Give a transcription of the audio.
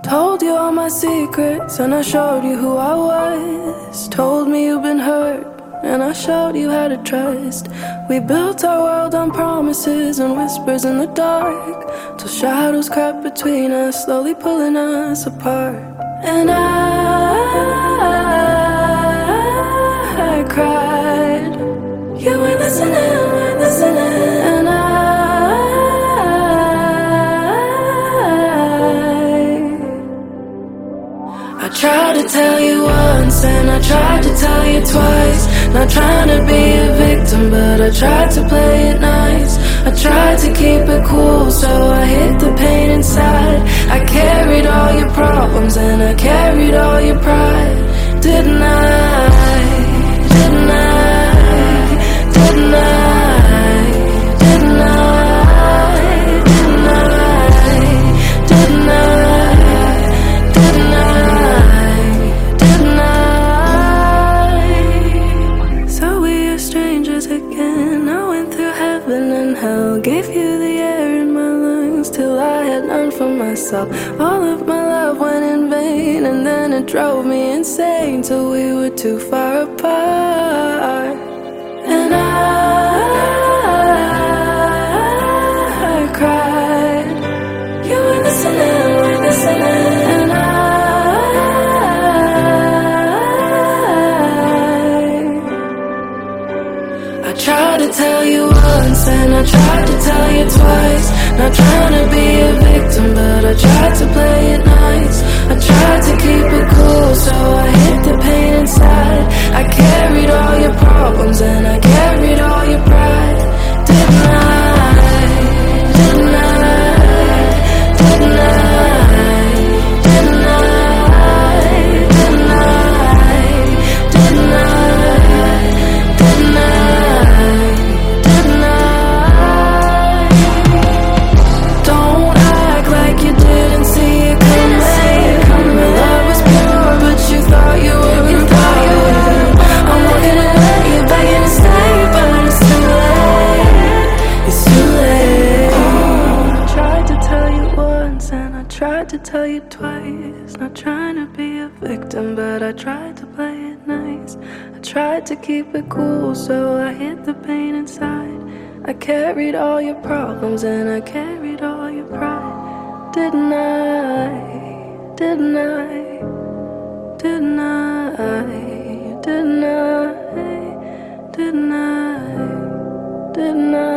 Told you all my secrets and I showed you who I was. Told me you've been hurt and I showed you how to trust. We built our world on promises and whispers in the dark, till shadows crept between us, slowly pulling us apart. And I cried. You weren't listening. And I tried to tell you once and I tried to tell you twice. Not trying to be a victim, but I tried to play it nice. I tried to keep it cool, so I hid the pain inside. I carried all your problems and I carried all your pride. Didn't I? Didn't I? Didn't I? Didn't I? Didn't I? Didn't I? Didn't I? Didn't I? So we are strangers again. I went through heaven and hell, gave you the air in my lungs till I had none for myself. All of my love went in vain, and then it drove me insane till we were too far apart. And I cried. You were listening. And I tried to tell you once and I tried to tell you twice. Not trying to be a victim, but I tried to play it nice. I tried to keep it cool, so I hid the pain inside. I carried all your problems and I carried all your pride. Didn't I? Didn't I? Didn't I? Didn't I? Didn't I? Didn't I? Didn't I? Didn't I? Don't act like you didn't see it coming. My love was pure, but you thought you were empowered. I'm walking away, you're begging to stay, but it's too late. It's too late. I tried to tell you once and I tried to tell you twice. Not trying to be a victim, but I tried to play it nice. I tried to keep it cool, so I hid the pain inside. I carried all your problems and I carried all your pride. Didn't I? Didn't I? Didn't I? Didn't I? Didn't I? Didn't I?